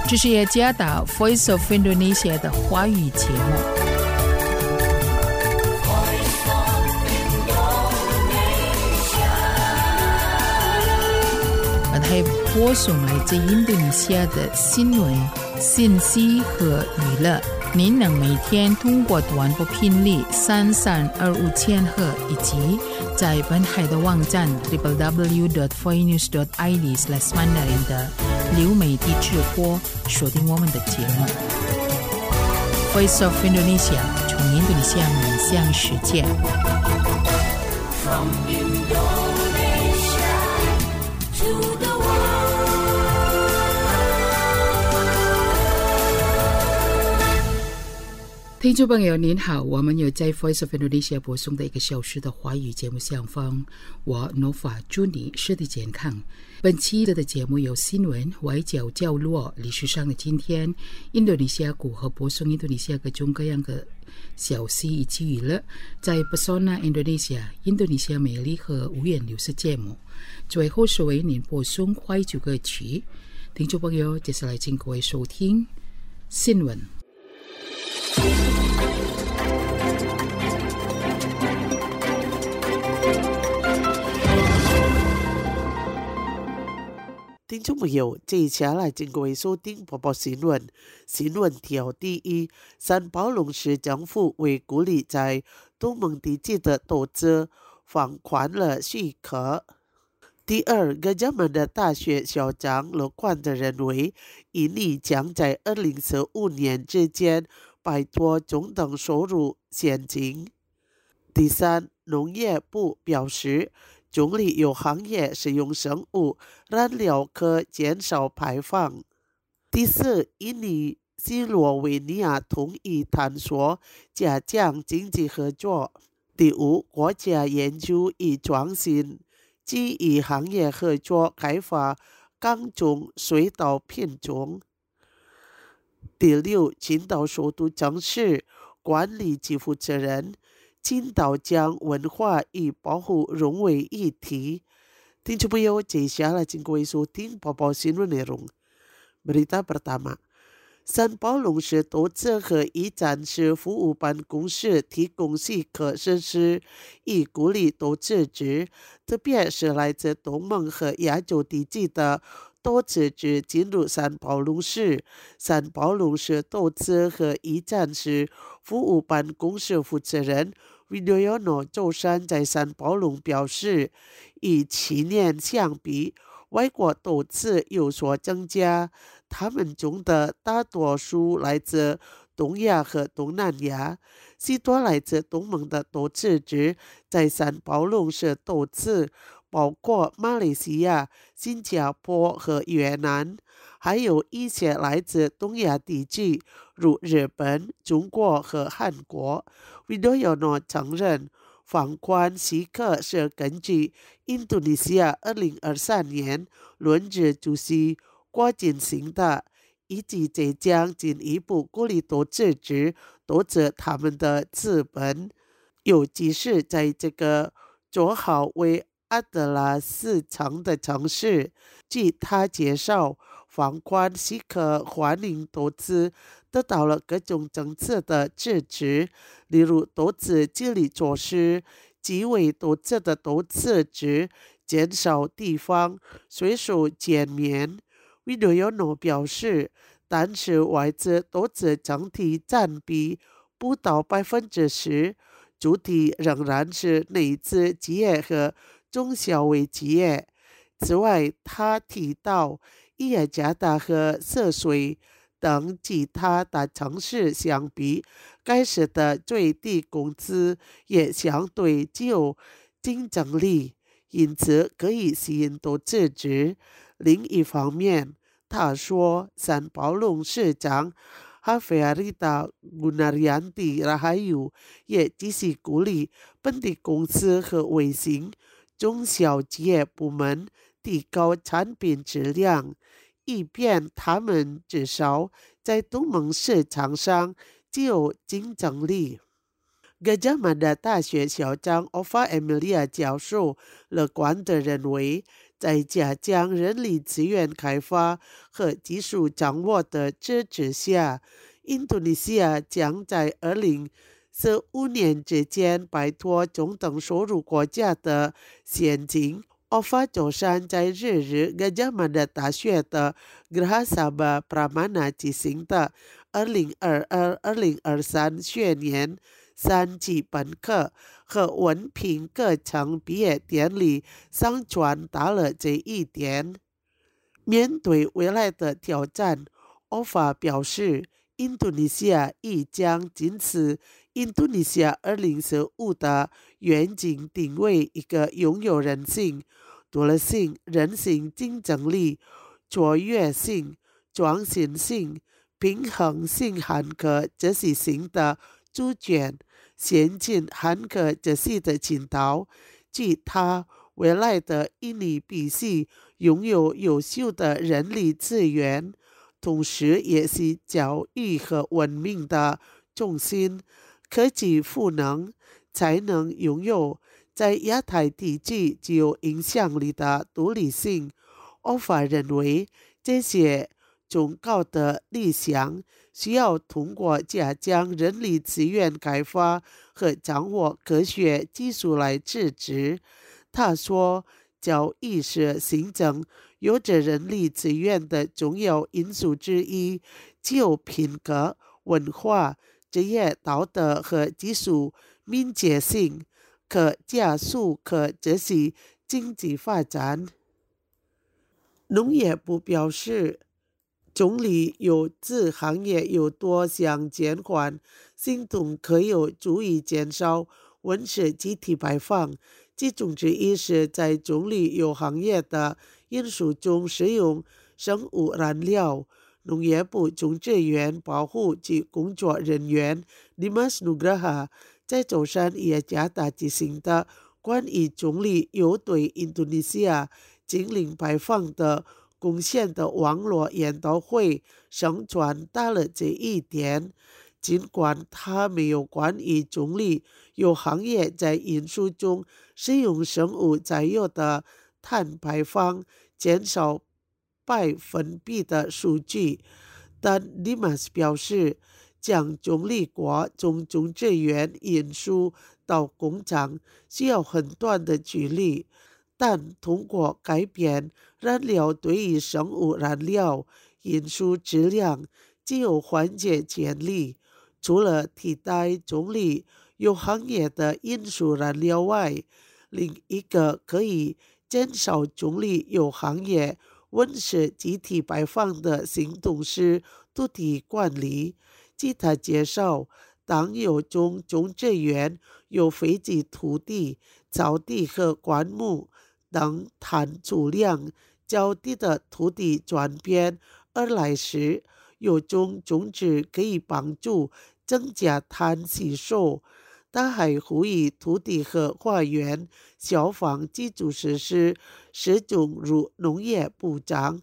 这是雅加达 Voice of Indonesia 的华语节目。还播送来自印度尼西亚的新闻、信息和娱乐。您能每天通过短波频率3325千赫，以及在本海的网站 www.voinews.id/mandarin 的流媒体直播收听我们的节目。Voice of Indonesia 从印度尼西亚面向世界。From Indonesia to the听众朋友您好，我们有在 Voice of Indonesia 播送的1个小时的华语节目上方，我 Nova 祝你身体健康。本期的节目有新闻、外交角落、历史上的今天、印度尼西亚股和播送印度尼西亚各种各样的消息以及娱乐，在 Pesona Indonesia 印度尼西亚美丽和无言流失节目。最后是为您播送怀旧歌曲。听众朋友，接下来请各位收听新闻。 听众朋友，接下来请各位收听播报新闻。新闻条第一，三宝龙市政府为鼓励在东盟地区的投资放宽了许可。第二，格加曼的大学校长乐观地认为，印尼将在2015年之间摆脱中等收入陷阱。第三，农业部表示，总理有行业使用生物燃料可减少排放。第四，印尼西罗维尼亚同意探索加强经济合作。第五，国家研究与创新基于行业合作开发各种水稻品种。第六，青岛首都城市管理及负责人青岛将文化与保护融为一体。听众朋友，接下来请各位收听播报新闻内容。Berita pertama， 三宝龙市投资和一站式服务办公室提供许可设施，以鼓励投资者，特别是来自东盟和亚洲地区的投资者进入三宝龙市。三宝龙市投资和一站式服务办公室负责人Widoyono 周三在三宝龙表示，与去年相比，外国投资有所增加，他们中的大多数来自东亚和东南亚，许多来自东盟的投资者在三宝龙市投资，包括马来西亚、新加坡和越南，还有一些来自东亚地区，如日本、中国和韩国。Widoyono 承认，放宽许可是根据印度尼西亚2023年轮值主席郭进行的，以及这将进一步鼓励投资者投资他们的资本。尤其是在这个做好为阿德拉斯城的城市。据他介绍，放宽许可欢迎投资得到了各种政策的支持，例如投资激励措施，即为投资的投资者减少地方税收减免。Widoyono 表示，但是外资投资整体占比不到10%，主体仍然是内资企业和中小微企业。此外，他提到，与雅加达和泗水等其他大城市相比，该市的最低工资也相对具有竞争力，因此可以吸引投资者。另一方面，他说，三宝龙市长Hafearita Gunaryanti Rahayu 也继续鼓励本地公司和微型中小企业部门提高产品质量，以便他们至少在东盟市场上具有竞争力。格加曼的大学校长 Ova Emilia 教授乐观地认为， 在加强人力资源开发和技术掌握的支持下，印度尼西亚将在2015年之间摆脱中等收入国家的陷阱。奥法周三在日Gajah Mada大学的 Geraha Sabha Pramana 举行的2022-2023学年3级本科和文凭课程毕业典礼上传达了这一点。面对未来的挑战，奥法表示，印度尼西亚亦将坚持印度尼西亚2015的远景定位一个拥有人性、多样性、人性竞争力、卓越性、创新性、平衡性和可持续性的主权，先进和可持续的倾倒，即它未来的印尼必须拥有优秀的人力资源，同时也是教育和文明的中心。科技赋能才能拥有在亚太地区具有影响力的独立性。欧法认为，这些崇高的理想需要通过加强人力资源开发和掌握科学技术来支持。他说，教育是新增有着人力资源的重要因素之一，具有品格、文化、职业道德和技术敏捷性，可加速可持续经济发展。农业部表示，总理有指行业有多项减缓行动可有助于减少温室气体排放，其中之一是在总理有行业的因素中使用生物燃料。农业部种植园保护及工作人员 Dimas Nugraha 在周三也加大举行的关于总理有对印度尼西亚净零排放的贡献的网络研讨会上传达了这一点。尽管他没有关于总理有行业在运输中使用生物载油的碳排放减少%的数据，但 Dimas 表示，将总理国从种植园运输到工厂需要很短的距离，但通过改变燃料对于生物燃料运输质量具有缓解潜力。除了替代总理有行业的运输燃料外，另一个可以减少总理有行业温室气体排放的行动是土地管理。据他介绍，当有种植园有废弃土地、草地和灌木等碳储量较低的土地转变而来时，有种植可以帮助增加碳吸收。他还呼吁土地和花园消防基础设施始终如农业部长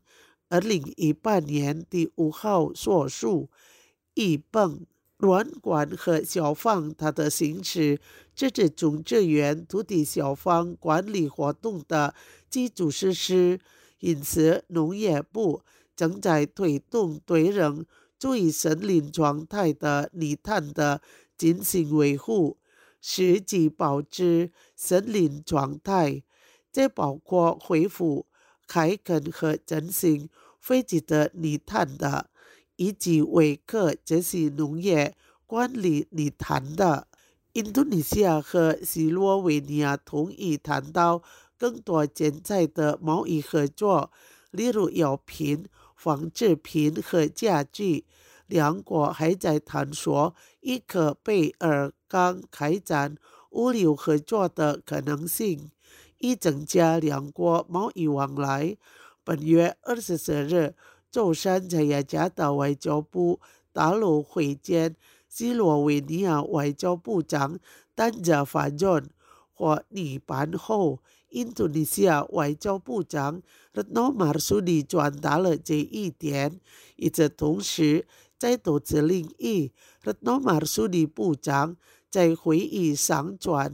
2018年第5号所述，一本软管和消防它的行使这是种植园土地消防管理活动的基础设施。因此，农业部正在推动对人处于森林状态的泥炭的进行维护，实际保持森林状态。这包括恢复、开垦和振兴废弃的泥炭的，以及为可持续农业管理泥炭的。印度尼西亚和斯洛维尼亚同意谈到更多潜在的贸易合作，例如药品、纺织品和家具。两国还在探索以可贝尔港开展物流合作的可能性，以增加两国贸易往来。本月24日，周三在雅加达外交部大楼会见斯洛维尼亚外交部长丹加法顿。或拟办后，印度尼西亚外交部长Retno Marsudi转达了这一点。与此同时，在投资领域，Retno Marsudi部长在会议上转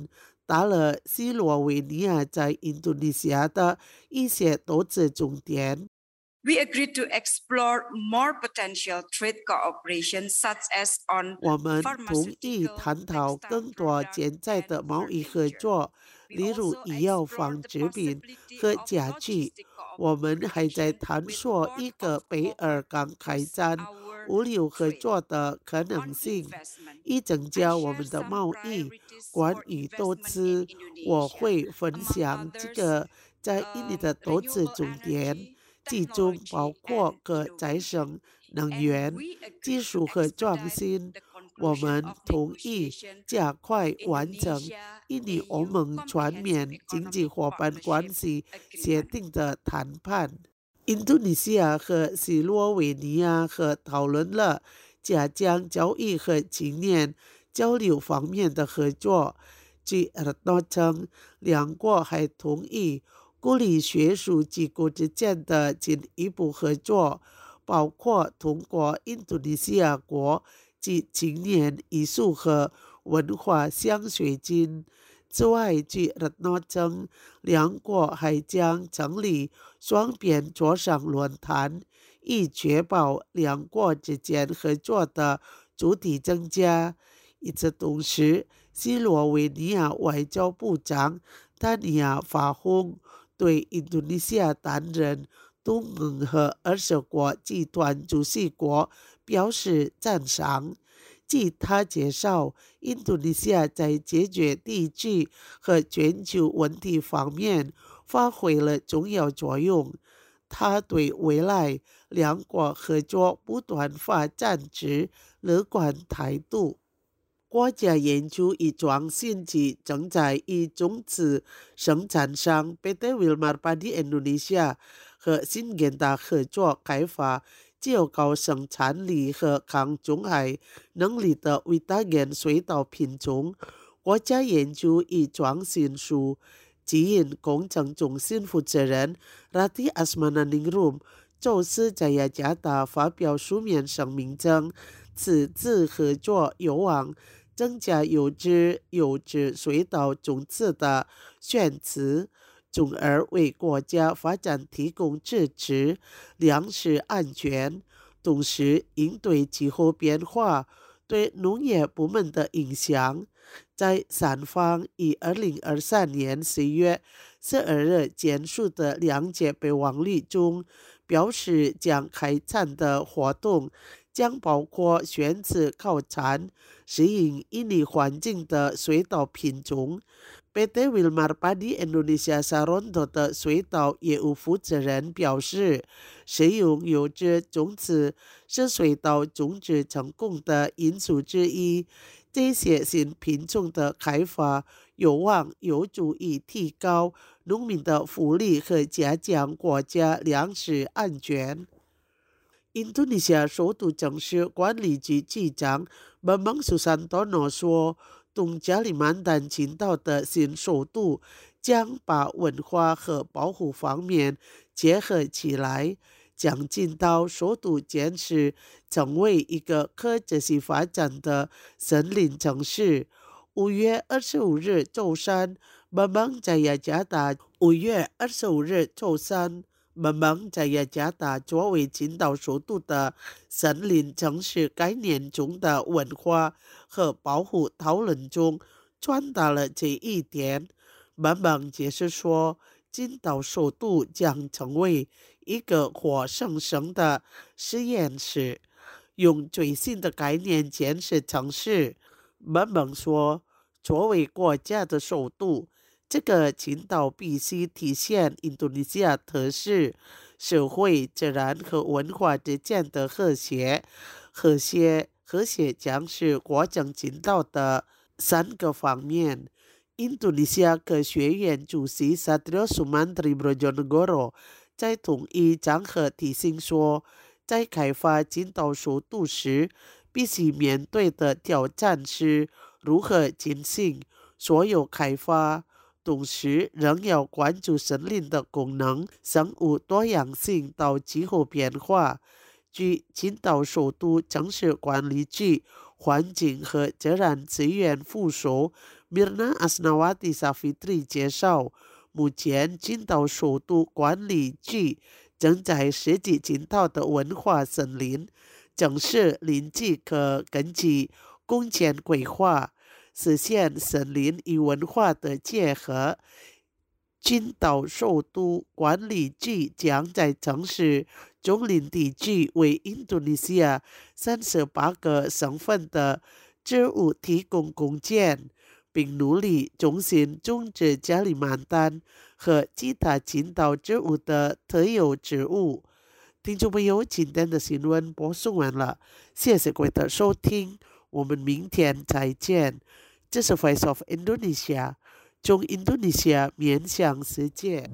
达了斯洛维尼亚在印度尼西亚的一些投资重点。 We agreed to explore more potential trade cooperation, such as on 我们同意探讨更多潜在的贸易合作，例如医药、纺织品和家具。我们还在探索一个贝尔港开展物流合作的可能性，以增加我们的贸易。关于投资，我会分享几个在印尼的投资重点，其中包括可再生能源、技术和创新。我们同意加快完成印尼欧盟全面经济伙伴关系协定的谈判。印度尼西亚和斯洛维尼亚和讨论了加强交易和青年交流方面的合作。据Retno称，两国还同意鼓励学术机构之间的进一步合作，包括通过印度尼西亚国及青年艺术和文化奖学金。此外，据Retno称，两国还将成立双边磋商论坛，以确保两国之间合作的主体增加。与此同时，斯洛维尼亚外交部长丹尼亚法洪对印度尼西亚担任东盟和20国集团主席国表示赞赏。据他介绍，印度尼西亚在解决地区和全球问题方面发挥了重要作用。他对未来两国合作不断发展持乐观态度。国家研究与创新局正在与种子生产商 PT Wilmar Padi Indonesia 和新建达合作开发具有高生产力和抗中害能力的维他根水稻品种。国家研究与创新署基因工程中心负责人 Rati Asmananingrum 周四在雅加达发表书面声明称，此次合作有望增加优质水稻种子的选择，从而为国家发展提供支持、粮食安全，同时应对气候变化对农业部门的影响。在三方于2023年10月12日结束的两届备忘录中表示，将开展的活动将包括选择考察适应印尼环境的水稻品种。PT Wilmar Padi Indonesia Saronto 的水稻业务负责人表示，使用优质种子是水稻种植成功的因素之一。这些新品种的开发有望有助于提高农民的福利和加强国家粮食安全。印度尼西亚首都城市管理局局长 Bambang Susantono 说，东加里曼丹群岛的新首都将把文化和保护方面结合起来，将进到首都建设成为一个可持续发展的森林城市。5月25日周三，Bambang在雅加达作为群岛首都的森林城市概念中的文化和保护讨论中传达了这一点。Bambang解释说，群岛首都将成为一个活生生的实验室，用最新的概念建设城市。Bambang说，作为国家的首都，这个群岛必须体现印度尼西亚特色，社会、自然和文化之间的和谐将是国政群岛的3个方面。印度尼西亚科学院主席 Satrio Sumantri Brojonegoro 在同一场合提醒说，在开发群岛首都时，必须面对的挑战是如何进行所有开发，同时仍要关注森林的功能、生物多样性到气候变化。据群岛首都城市管理局环境和自然资源副手 Mirna Asnawati Safitri 介绍，目前金岛首都管理局正在设计金岛的文化森林，正是邻居可根据公园规划实现森林与文化的结合。金岛首都管理局将在城市中林地区为印度尼西亚38个省份的植物提供空间，并努力重新种植加里曼丹和其他金岛植物的特有植物。听众朋友，今天的新闻播送完了，谢谢各位的收听，我们明天再见。这是 Voice of Indonesia， 从印度尼西亚面向世界。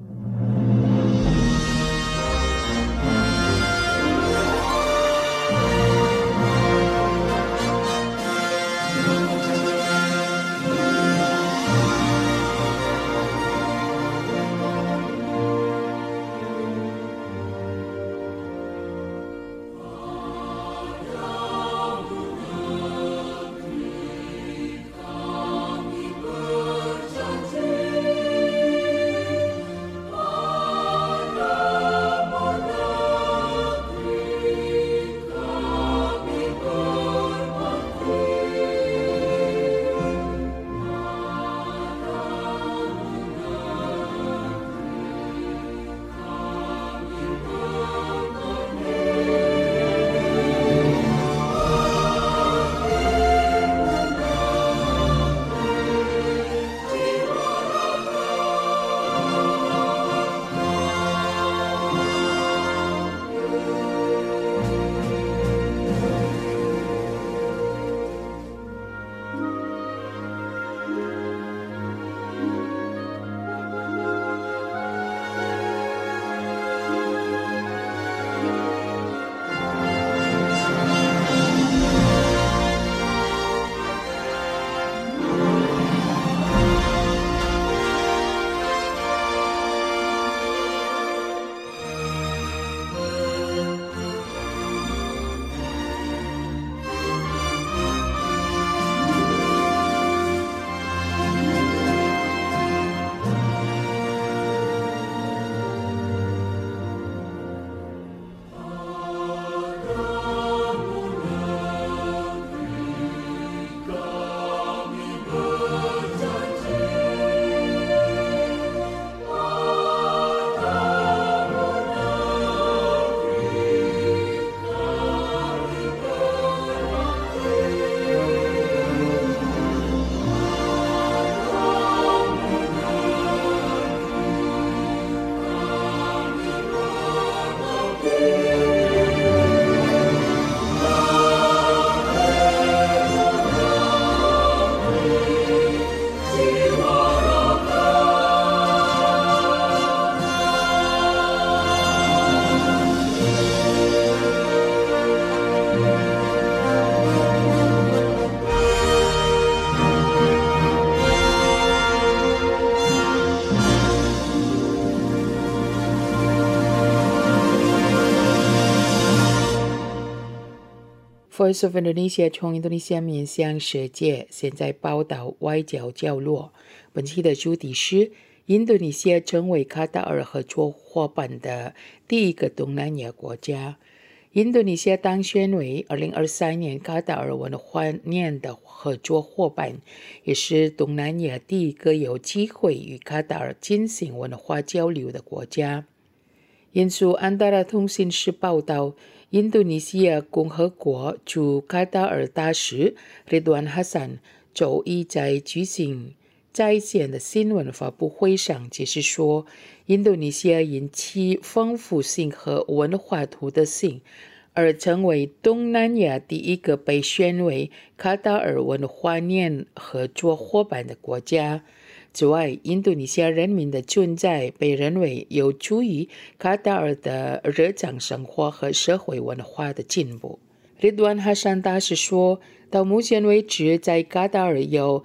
Voice of Indonesia 从印度尼西亚面向世界，现在报道外交角落。本期的主题是印度尼西亚成为卡塔尔合作伙伴的第一个东南亚国家。印度尼西亚当选为2023年卡塔尔文化年的合作伙伴，也是东南亚第一个有机会与卡塔尔进行文化交流的国家。引述安达拉通信社报道，印度尼西亚共和国驻卡塔尔大使 Ridwan Hassan 周一在举行在线的新闻发布会上解释说，印度尼西亚因其丰富性和文化独特性而成为东南亚第一个被选为卡塔尔文化年合作伙伴的国家。此外，印度尼西亚人民的存在被认为有助于卡塔尔的日常生活和社会文化的进步。Ridwan Hassan大使说，到目前为止，在卡塔尔有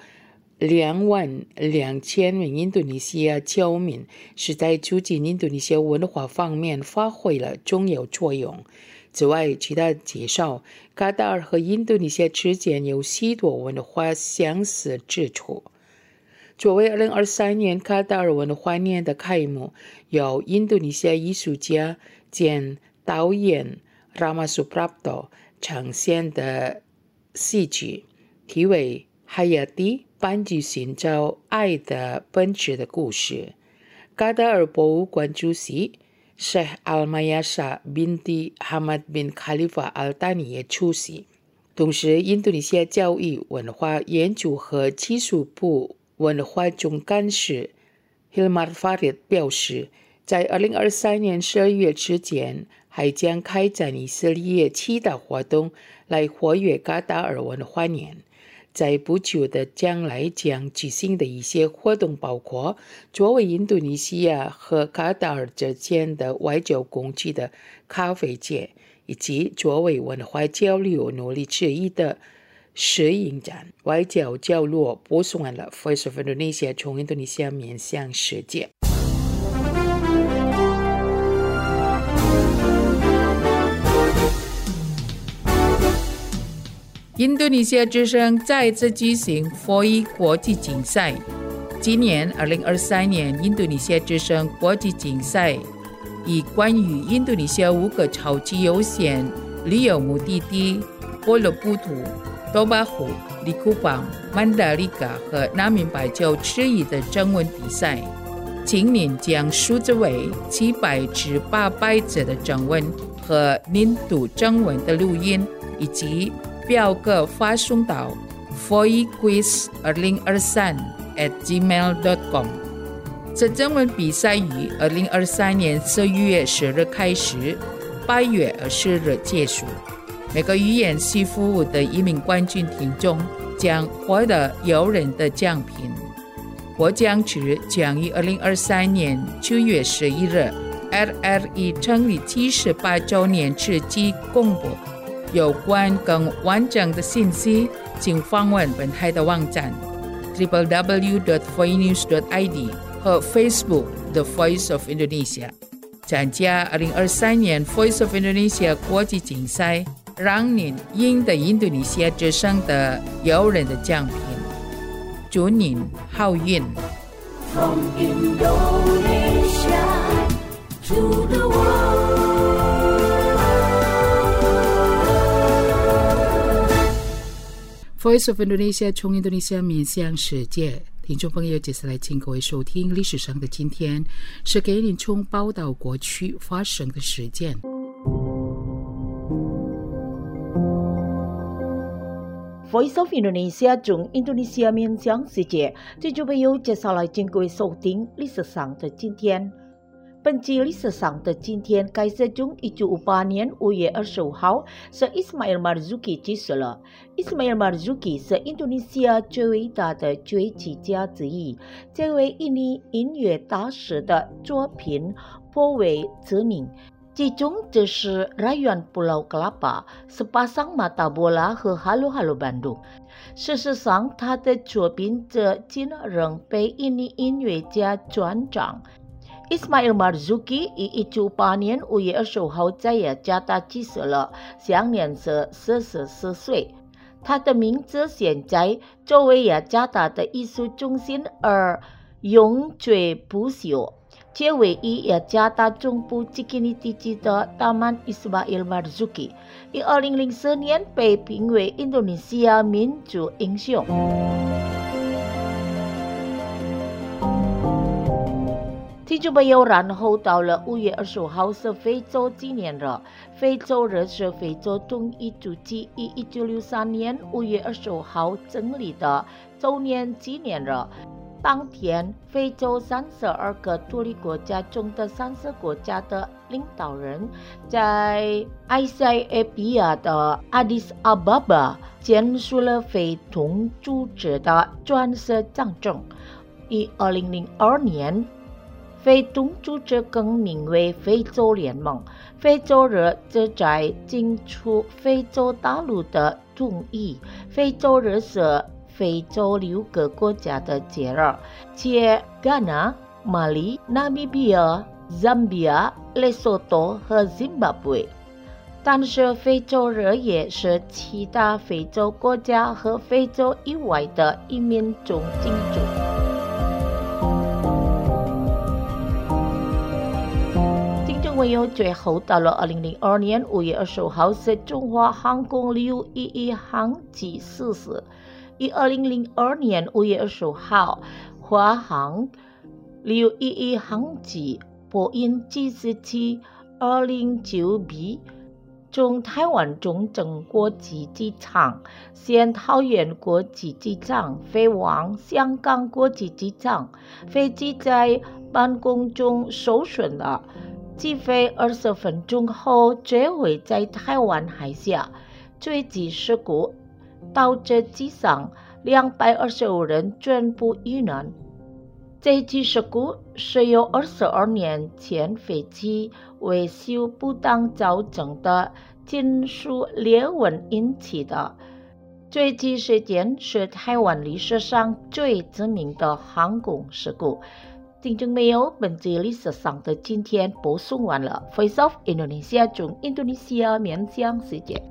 22000名印度尼西亚侨民是在促进印度尼西亚文化方面发挥了重要作用。 此外，其他介绍，卡塔尔和印度尼西亚之间有许多文化相似之处。作为2023年卡塔尔文化年的开幕，由印度尼西亚艺术家兼导演 Rama Suprapto 呈现的戏剧，题为《Hayati 班级寻找爱的本质的故事》。卡塔尔博物馆主席Sheikh Al-Mayasha binti Hamad bin Khalifa Al-Thani 也出席。同时，印度尼西亚教育、文化研究和技术部文化总干事 Hilmar Farid 表示，在2023年12月之前，还将开展以色列其他活动来活跃卡塔尔文化年。在不久的将来将举行的一些活动包括作为印度尼西亚和卡塔尔之间的外交工具的咖啡节，以及作为文化交流努力之一的摄影展。外交角落播送完了 Voice of Indonesia 从印度尼西亚面向世界。印度尼西亚之声再次举行FOI国际竞赛。今年2023年印度尼西亚之声国际竞赛以关于印度尼西亚5个超级优先旅游目的地波罗布图、多巴湖、利库邦、曼达利卡和南明白州之一的中文比赛。今年将数字为700至800字的中文和印度中文的录音，以及表格发送到 foiquiz2023@gmail.com。 这中文比赛于2023年4月10日开始，8月20日结束。每个语言系服务的1名冠军听众将获得诱人的奖品。获奖之将于2023年9月11日 RRE 成立78周年之际公布。有关更完整的信息，请访问本台的网站 www.foinews.id 和 Facebook The Voice of Indonesia。 参加2023年 Voice of Indonesia 国际竞赛，让您赢得印度尼西亚之声的诱人的奖品。祝您好运。 From Indonesia to the world。Voice of Indonesia 从印度尼西亚面向世界。听众朋友，接下来请各位收听历史上的今天，是给您从报道过去发生的事件。 Voice of Indonesia 从印度尼西亚面向世界，听众朋友，接下来请各位收听历史上的今天。本期历史上的今天开始从1958年5月25号是 Ismail Marzuki 去世了。Ismail Marzuki 是印度尼西亚最伟大的崛起家之一，这位印尼音乐大师的作品颇为知名，其中就是《Rayuan Pulau Kelapa》、《Sepasang Mata Bola》和《Halo Halo Bandung》。事实上，他的作品至今仍被印尼音乐家传唱。Ismail Marzuki 于1958年5月25号在雅加达去世了，享年是44岁。他的名字现在作为雅加达的艺术中心而永垂不朽。这位于雅加达中部吉基尼地区的Taman Ismail Marzuki，于2004年被评为印度尼西亚民族英雄。听众朋友，然后到了5月25号是非洲纪念日。非洲日是非洲统一组织于1963年5月25号成立的周年纪念日。当天，非洲32个独立国家中的30国家的领导人在埃塞俄比亚的阿迪斯阿巴巴签署了非同组织的专设章程。于2002年，非同组织更名为非洲联盟。非洲日旨在庆祝非洲大陆的统一。非洲日是非洲6个国家的节日，且戛纳、马里、纳米比亚、赞比亚、lesotho和 Zimbabwe。 但是非洲人也是其他非洲国家和非洲以外的移民中进驻。听众朋友，最后到了2002年5月25号是中华航空611航机失事。于2002年5月25号，华航611航机波音747 209B 从台湾中正国际机场现桃园国际机场飞往香港国际机场，飞机在半空中受损了，起飞20分钟后坠毁在台湾海峡。坠机事故导致机上225人全部遇难。这起事故是由22年前飞机维修不当造成的金属裂纹引起的。坠机事件是台湾历史上最知名的航空事故。听众朋友，本集历史上的今天播送完了。Voice of Indonesia 中印度尼西亚面向世界。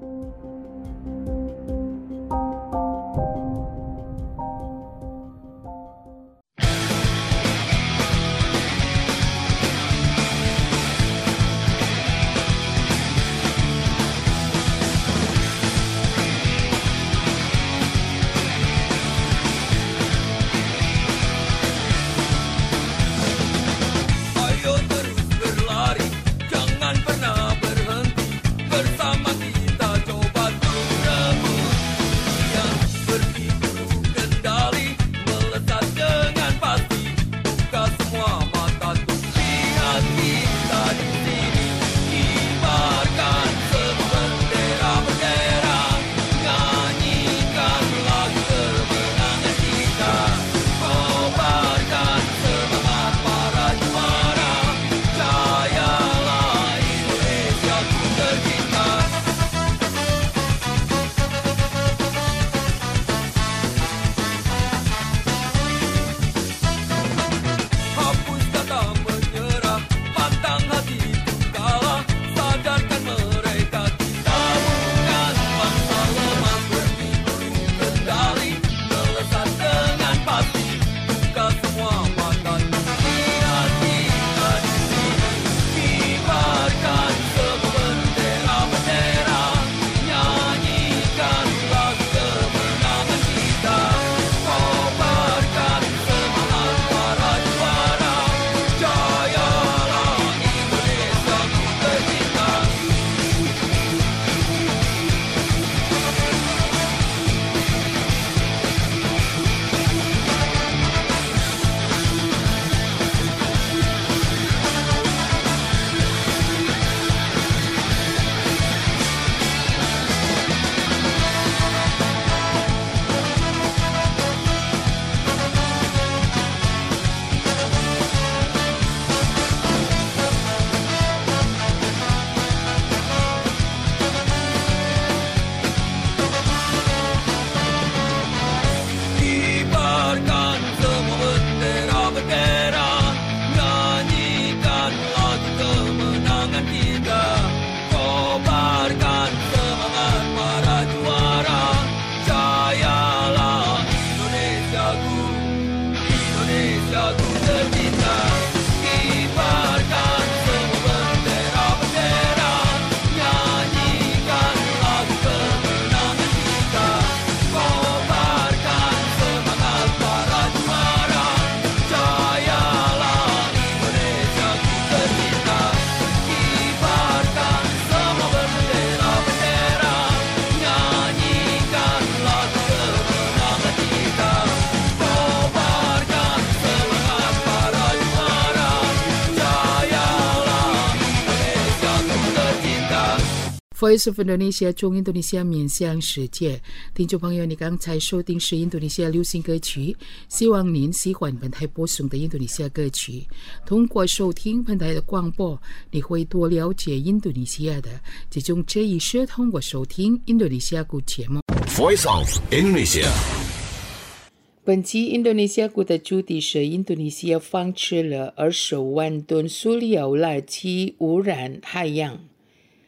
Voice of Indonesia 中印度尼西亚面向世界，听众朋友，你刚才收听是印度尼西亚流行歌曲，希望您喜欢本台播送的印度尼西亚歌曲。通过收听本台的广播，你会多了解印度尼西亚的，其中这一是通过收听印度尼西亚歌节目。 Voice of Indonesia。 本期印度尼西亚股的主题是印度尼西亚放置了20万吨塑料垃圾污染海洋。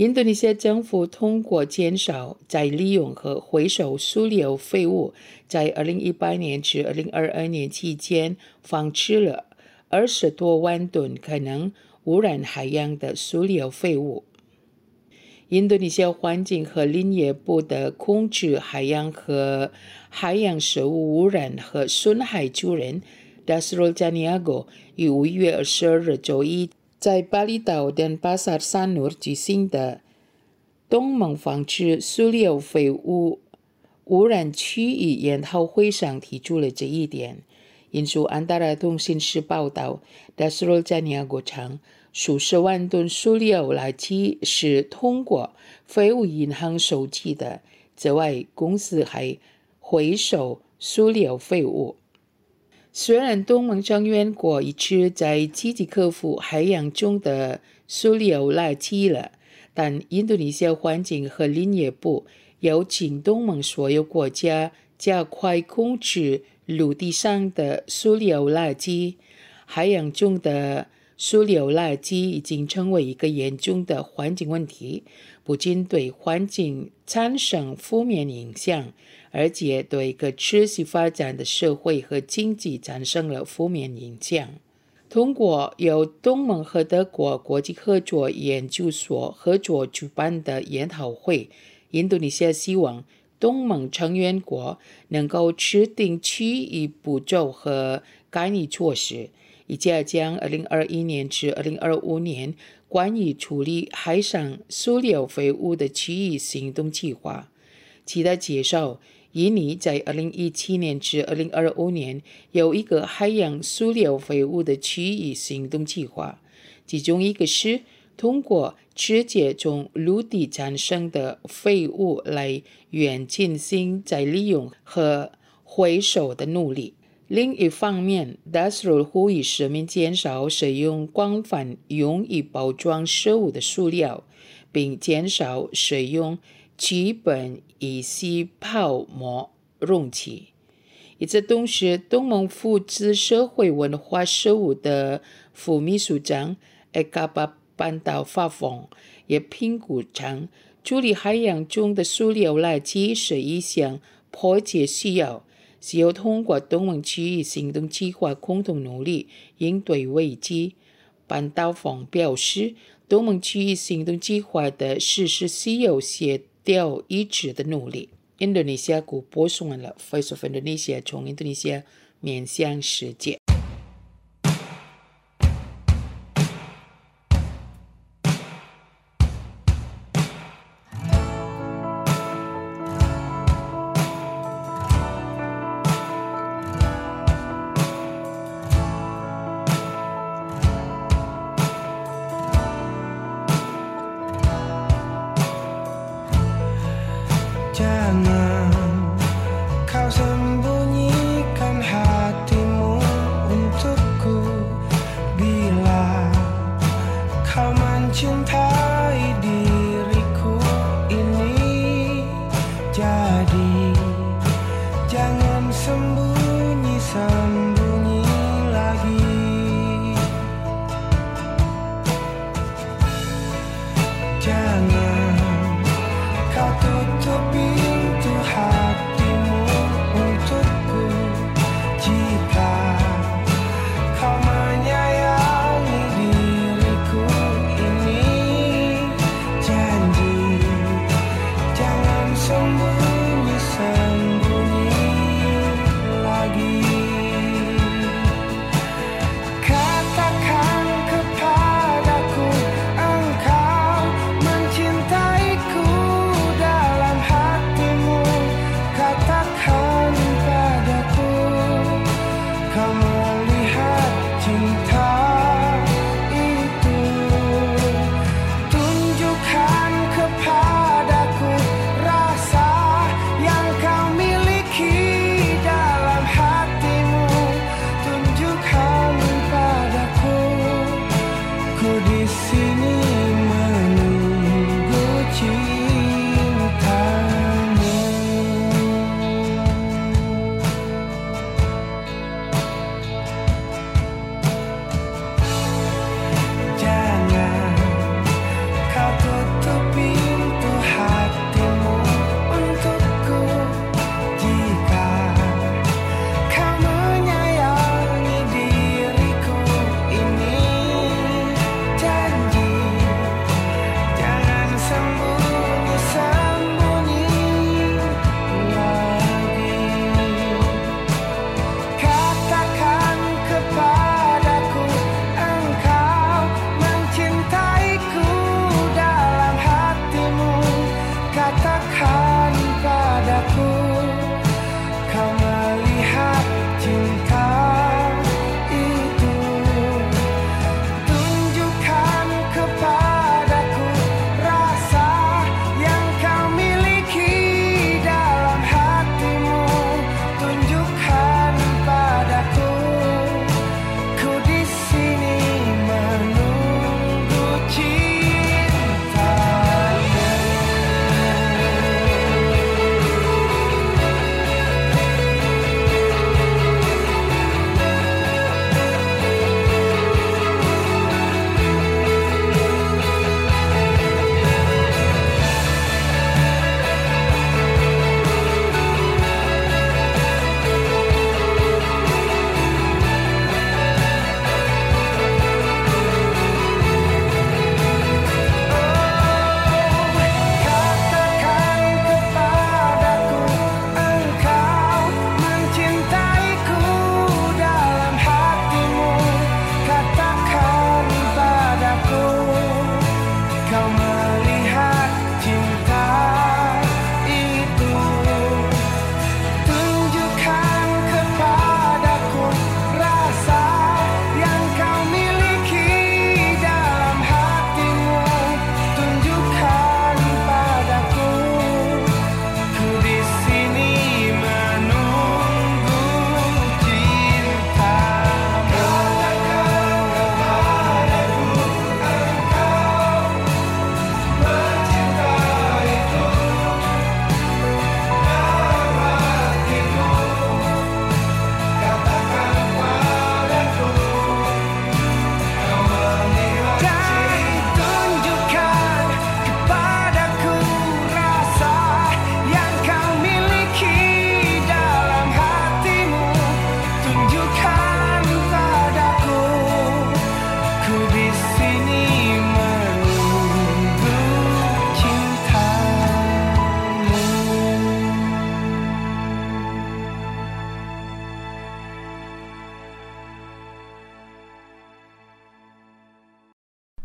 印度尼西亚政府通过减少再利用和回收塑料废物，在2018年至2022年期间放置了20多万吨可能污染海洋的塑料废物。印度尼西亚环境和林业部的控制海洋和海洋生物污染和损害主任 Dasrul Janiago 于5月22日周一在巴厘岛登巴萨沙努举行的东盟防治塑料废物污染区域研讨会上提出了这一点。引述安达拉通讯社报道， Dasrul Janiago 称数十万吨塑料垃圾是通过废物银行收集的，此外公司还回收塑料废物。虽然东盟成员国一直在积极克服海洋中的塑料垃圾了，但印度尼西亚环境和林业部邀请东盟所有国家加快控制陆地上的塑料垃圾。海洋中的塑料垃圾已经成为一个严重的环境问题，不仅对环境产生负面影响，而且对可持续发展的社会和经济产生了负面影响。通过由东盟和德国国际合作研究所合作举办的研讨会，印度尼西亚希望东盟成员国能够制定区域步骤和干预措施，以加强2021年至2025年关于处理海上塑料废物的区域行动计划。其他介绍，印尼在2017年至2025年有一个海洋塑料废物的区域行动计划，其中一个是通过直接从陆地产生的废物来源进行再利用和回收的努力。另一方面， Dasrul 呼吁市民减少使用广泛用于包装食物的塑料，并减少使用基本乙烯泡沫容器。与此同时，东盟负责社会文化事务的副秘书长 Eka Pantau Fafong 也评估称，处理海洋中的塑料垃圾是一项迫切需要，需要通过东盟区域行动计划共同努力应对危机。Pantau Fafong 表示，东盟区域行动计划的实施需要协调一致的努力。印度尼西亚国播送完了 Voice of Indonesia 从印度尼西亚面向世界。 Sembunyi-sembunyi lagi.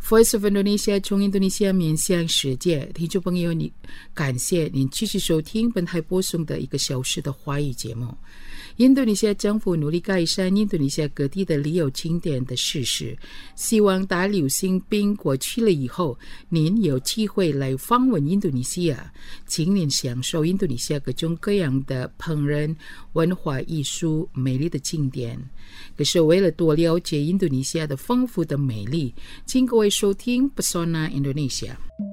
Voice of Indonesia 从印度尼西亚面向世界，听众朋友，你感谢您继续收听本台播送的1个小时的华语节目。印度尼西亚政府努力改善印度尼西亚各地的旅游景点的设施，希望大流行病过去了以后，您有机会来访问印度尼西亚，请您享受印度尼西亚各种各样的烹饪、文化艺术、美丽的景点。可是为了多了解印度尼西亚的丰富的美丽，请各位收听 Pesona Indonesia。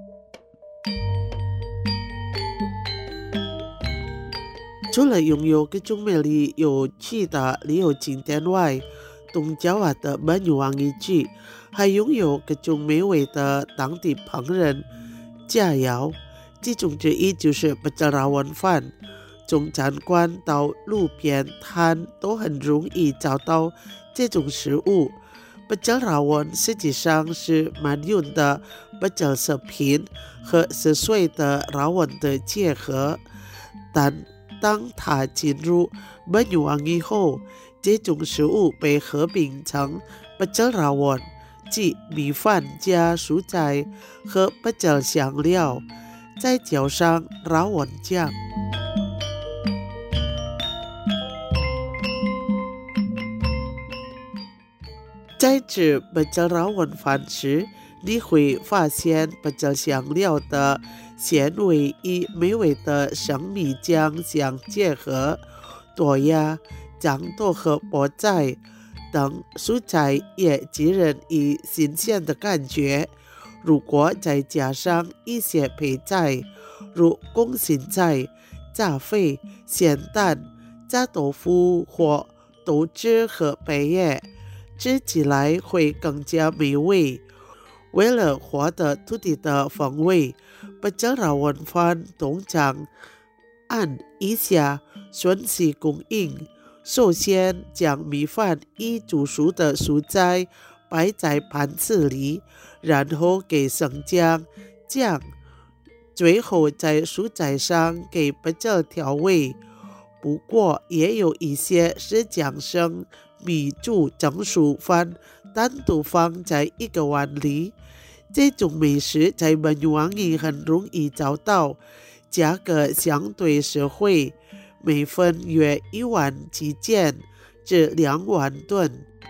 除了拥有各种美丽有趣的旅游景点外，东爪哇的Banyuwangi剧还拥有各种美味的当地烹饪佳肴，其中之一就是 Pecel饭。从餐馆到路边摊都很容易找到这种食物。Pecel实际上是蛮用的 Pecel 食品和10岁的rawon的结合，但当它进入Banyuwangi后，这种食物被合并成 Pecel 即米饭加蔬菜和 Pecel 香料，再浇上rawon酱。在吃 Pecel 饭时，你会发现 Pecel 香料的鲜味与美味的生米酱相结合，豆芽、豇豆和菠菜等蔬菜也给人以新鲜的感觉。如果再加上一些配菜，如空心菜、炸肺、咸蛋、炸豆腐或豆汁和贝叶，吃起来会更加美味。为了获得土地的风味， Pecel 饭通常按以下顺序供应。首先将米饭与煮熟的蔬菜摆在盘子里，然后给生姜、酱，最后在蔬菜上给 Pecel 调味。不过也有一些是将生米煮蒸熟饭单独放在一个碗里。这种美食在Banyuwangi很容易找到，价格相对实惠，每份约1万7件至2万吨。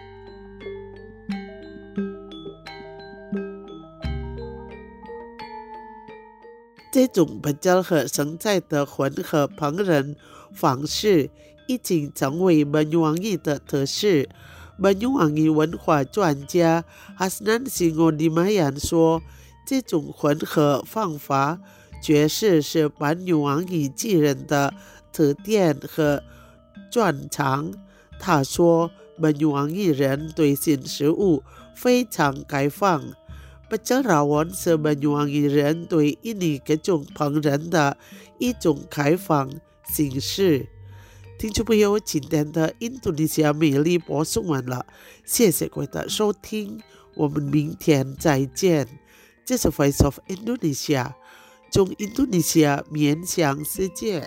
这种 Pecel 和生菜的混合烹饪方式已经成为Banyuwangi的特色。Banyuwangi 文化专家 Hasnan Singodimayan 说，这种混合方法确实是Banyuwangi 籍人的特点和专长。他说，Banyuwangi 人对新事物非常开放。Pecel 是Banyuwangi 人对印尼各种烹饪的一种开放形式。听众朋友，今天的印度尼西亚美丽播送完了，谢谢各位的收听，我们明天再见。这是 Voice of Indonesia， 从印度尼西亚面向世界。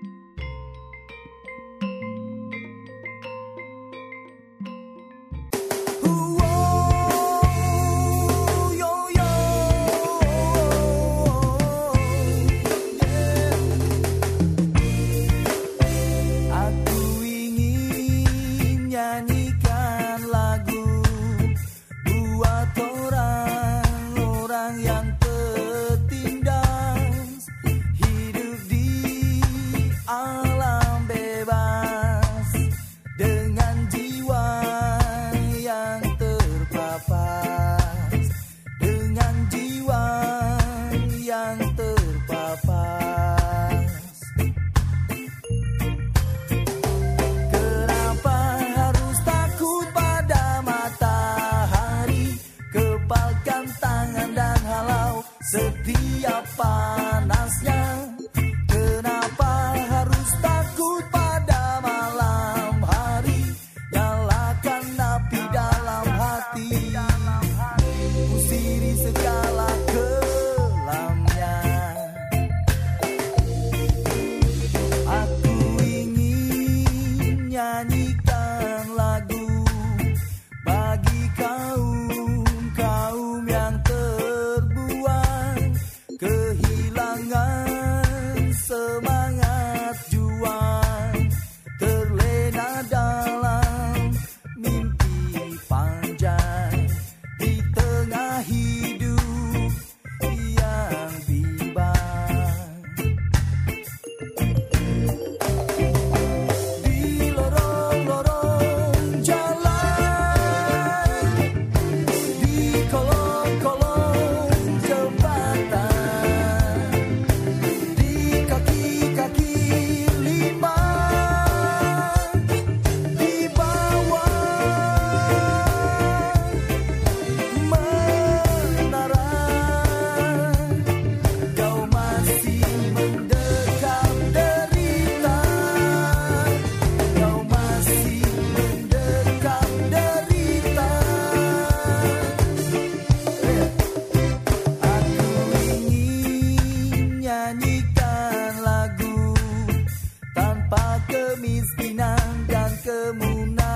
Setiap panasnya, kenapa harus takut pada malam hari? Nyalakan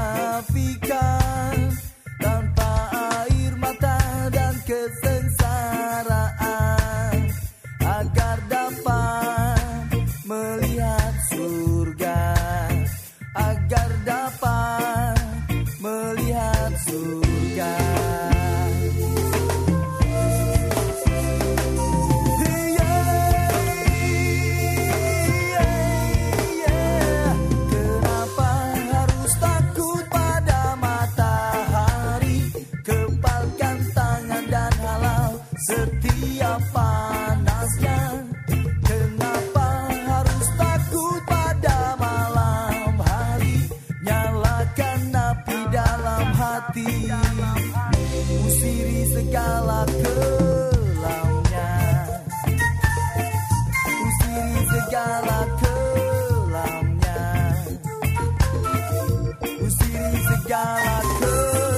menafikan tanpa air mata dan kesengsaraan agar dapat melihat surga, agar dapat melihat surga. Setiap panasnya, kenapa harus takut pada malam hari? Nyalakan api dalam hati, usiri segala kelamnya, usiri segala kelamnya, usiri segala kelamnya.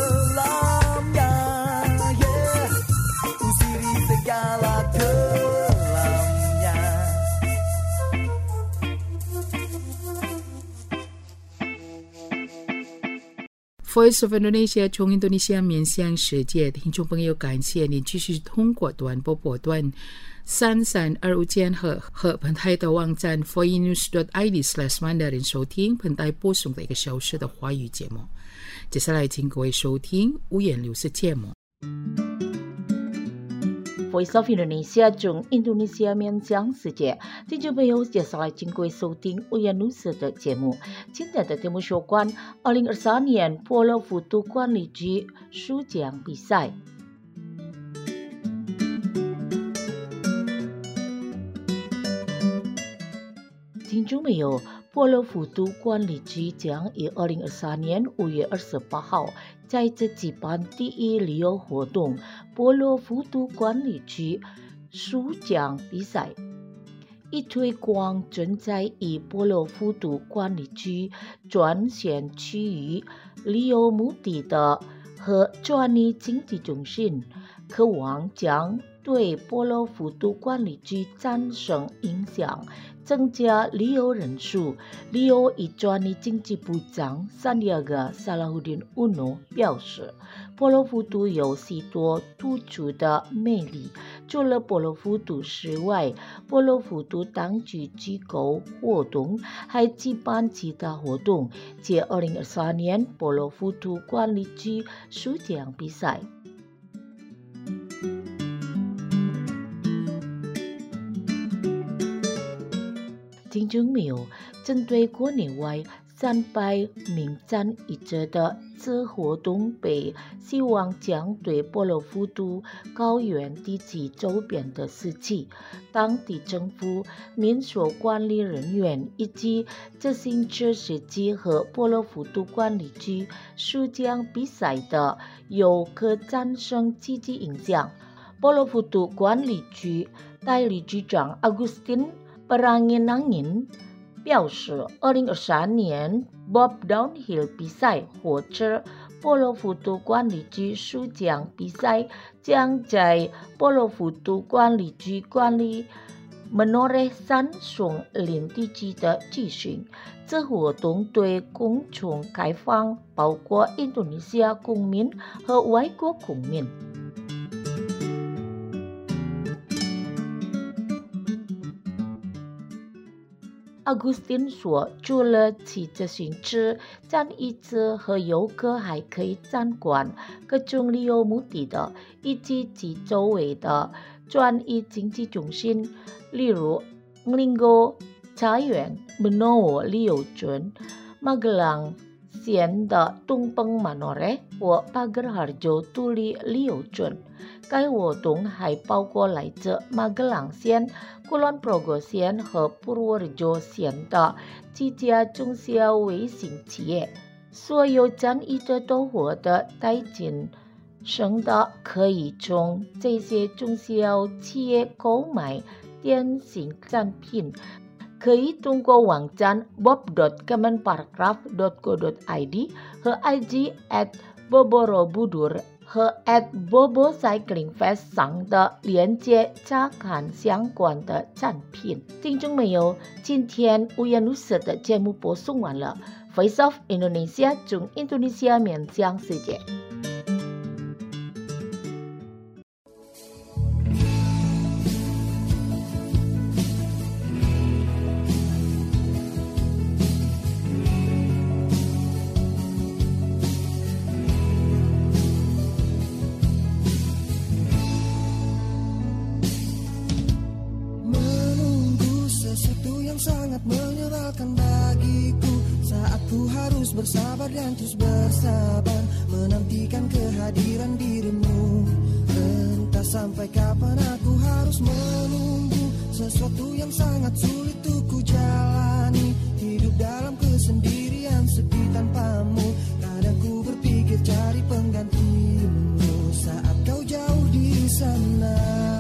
Voice of Indonesia 从印度尼西亚面向世界，听众朋友，感谢您继续通过短波波段3325千赫和本台的网站 voinews.id/mandarin 收听本台播送的1个小时的华语节目。接下来请各位收听五言六色节目。 Voice of Indonesia 从印度尼西亚面向世界，听众朋友，接下来请各位收听五言六色的节目。今天的节目有关2023年波罗浮屠管理局书奖比赛。听众朋友，波罗浮屠管理局将于2023年5月28号在这举办第一旅游活动波罗浮屠管理局书奖比赛，以推广存在于波罗浮屠管理局专线区域旅游目的的和专业经济中心，渴望将对波罗浮屠管理局产生影响，增加旅游人数。旅游与专业经济部长 Sandiaga Salahuddin Uno 表示，波罗浮屠有许多突出的魅力。除了波罗浮屠之外，波罗浮屠当局机构活动还举办其他活动，即2023年波罗浮屠管理局书奖比赛。听众朋友，针对国内外300名参与者的此活动被希望将对波罗浮屠高原地区周边的市区、当地政府、民俗管理人员以及执行车司机和波罗浮屠管理局书奖比赛的游客产生积极影响。波罗浮屠管理局代理局长 Agustin Peranginangin 表示，2023年 Bob Downhill 比赛或者波罗浮屠管理局书奖比赛将在波罗浮屠管理局管理 Menoreh 山松林地区的举行。这活动对公众开放，包括印度尼西亚公民和外国公民。Agustin 说，除了骑自行车、站椅子和游客，还可以参观各种旅游目的的以及其周围的专业经济中心，例如 Nglinggo 茶园、Benowo 旅游村、Magelang县的东崩 Menoreh 或 Pagarharjo Tuli 旅游村。该活动还包括来自Magelang县、Kulon Progo 县和 Purworejo 县的几家中小微型企业。所有参与者都获得代金生的，可以从这些中小企业购买电信产品。可以通过网站 bob.kemenparekraf.co.id 和 IG @boborobudur 和 @bobo cycling fest 上的链接查看相关的产品。听众朋友，今天五颜六色的节目播送完了。 Voice of Indonesia 中 Indonesia 面向世界。 Bersabar dan terus bersabar menantikan kehadiran dirimu. Entah sampai kapan aku harus menunggu sesuatu yang sangat sulit untuk ku jalani. Hidup dalam kesendirian sepi tanpamu. Kadang ku berpikir cari penggantimu saat kau jauh di sana.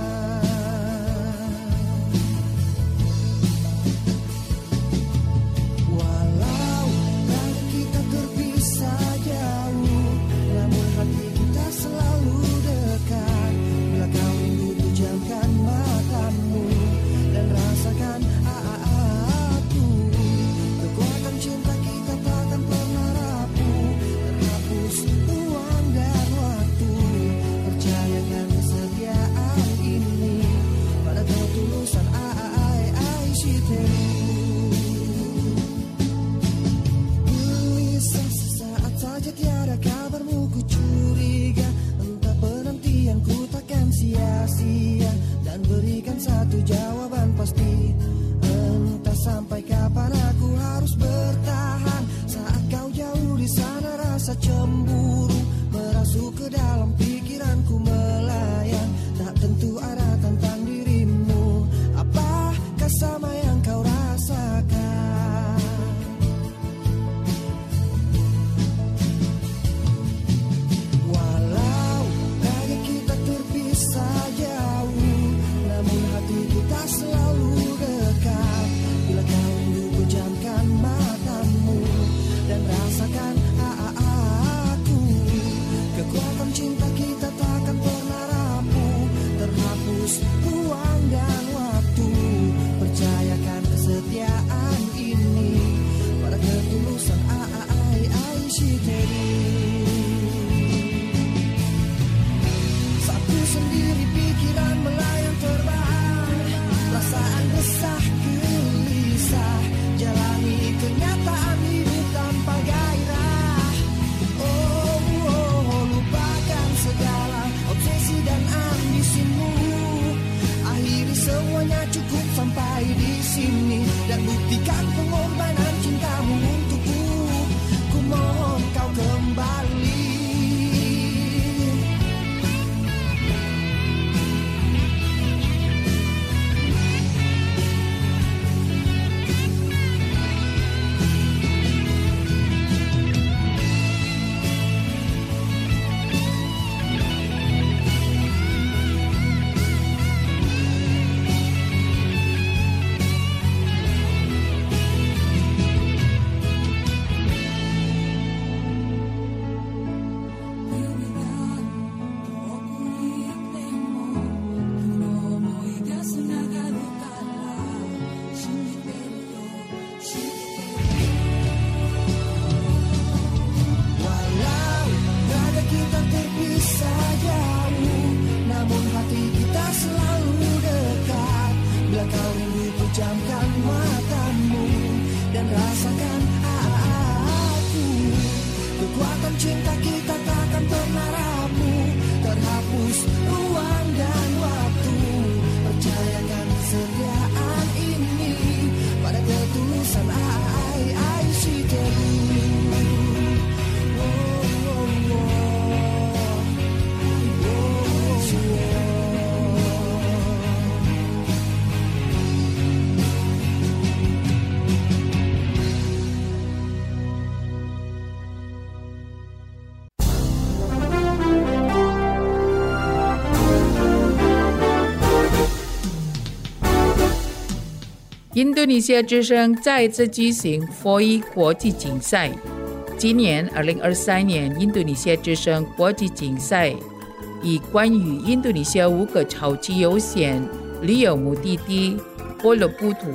印度尼西亚之声再次举行 FOI 国际竞赛。今年2023年印度尼西亚之声国际竞赛以关于印度尼西亚5个超级优先旅游目的地波罗布图、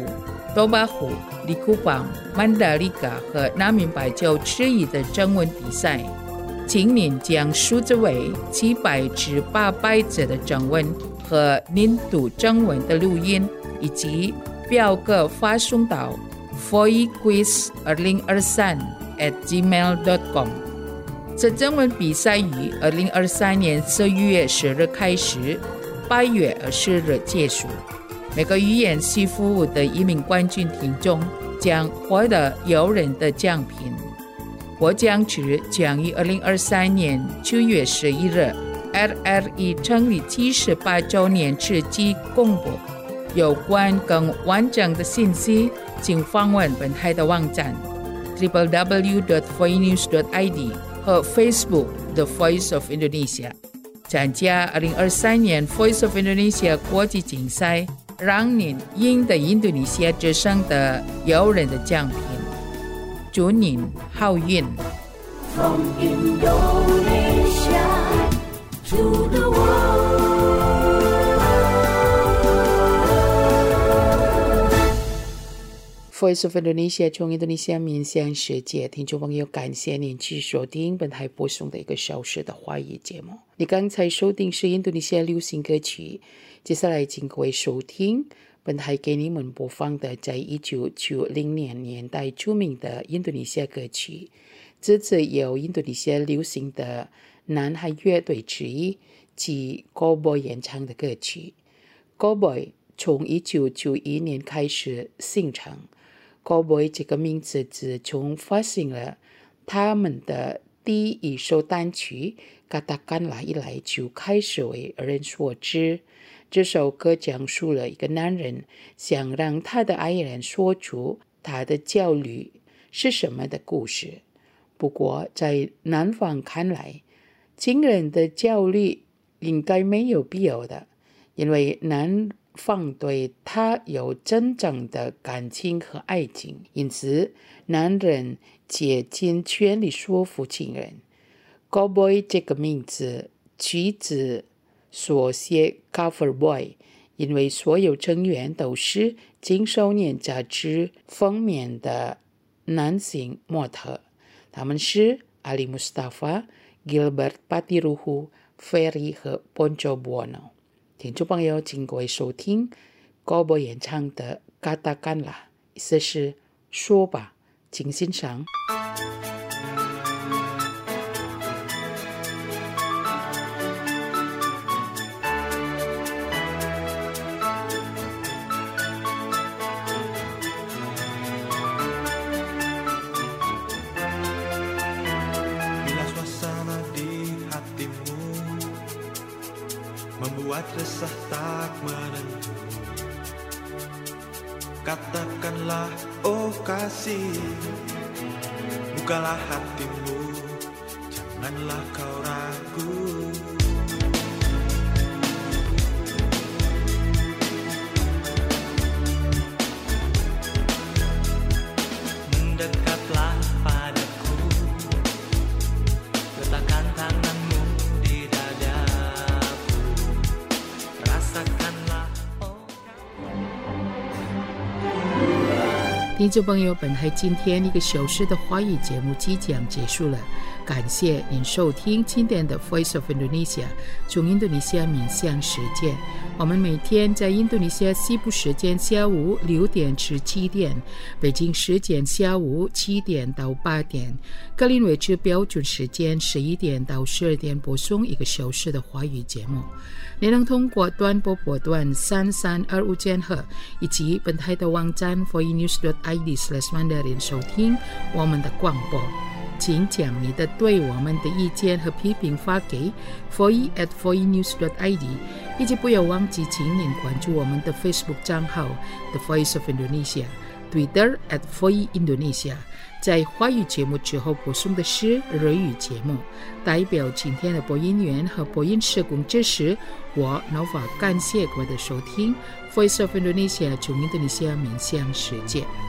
多巴湖、里库邦、曼达利嘎和南明白州之一的征文比赛。请您将数字为700至800字的征文和您读征文的录音以及表格发送到 foiquiz2023@gmail.com。 这征文比赛于2023年11月10日开始，8月20日结束。每个语言系服务的1名冠军听众将获得诱人的奖品。获奖者将于2023年9月11日 RRE 成立78周年之际公布。有关更完整的信息，请访问本台的网站 www.foinews.id 和 Facebook The Voice of Indonesia。 参加2023年 Voice of Indonesia 国际竞赛，让您赢得印度尼西亚之声的诱人的奖品。祝您好运。 From Indonesia to the world。Voice of Indonesia 从印度尼西亚面向世界，听众朋友，感谢您去收听本台播送的1个小时的华语节目。你刚才收听是印度尼西亚流行歌曲，接下来请各位收听本台给你们播放的在1990年代著名的印度尼西亚歌曲，这次由印度尼西亚流行的男孩乐队之一及 Cowboy 演唱的歌曲。 Cowboy 从1991年开始形成。 Cowboy 这个名字自从发行了他们的第一首单曲 Katakanlah 以来就开始为人所知。这首歌讲述了一个男人想让他的爱人说出他的焦虑是什么的故事。不过在男方看来，情人的焦虑应该没有必要的，因为男方对他有真正的感情和爱情，因此男人竭尽全力说服情人。 Cowboy 这个名字取自缩写 Cover Boy， 因为所有成员都是青少年杂志封面的男性模特，他们是 Ali Mustafa、Gilbert Patiruhu、Ferry 和 Poncho Buono。 听众朋友，请各位收听 Cowboy 演唱的 Katakanlah， 意思是说吧，请欣赏。 Membuat resah tak menentu, katakanlah oh kasih, bukalah hatimu, janganlah kau ragu. Mendekatlah padaku, letakkan tanganmu di dadaku, rasakanlah oh。 听众朋友，本台今天1个小时的华语节目即将结束了，感谢您收听今天的 Voice of Indonesia 从印度尼西亚面向世界。我们每天在印度尼西亚西部时间下午6点至7点，北京时间下午7点到8点，格林威治标准时间11点到12点播送1个小时的华语节目。你能通过短波波段3325千赫以及本台的网站 foinews.id/mandarin 收听我们的广播。请将你的对我们的意见和批评发给 foi@foinews.id， 以及不要忘记请您关注我们的 Facebook 账号 The Voice of Indonesia， Twitter @foiindonesia。 在华语节目之后播送的是日语节目。代表今天的播音员和播音社工支持，我 Nova 感谢各位的收听 Voice of Indonesia 从印度尼西亚面向世界。